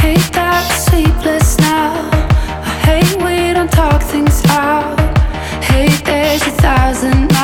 hate that we're sleepless now. I hate we don't talk things out. Hate there's 1,000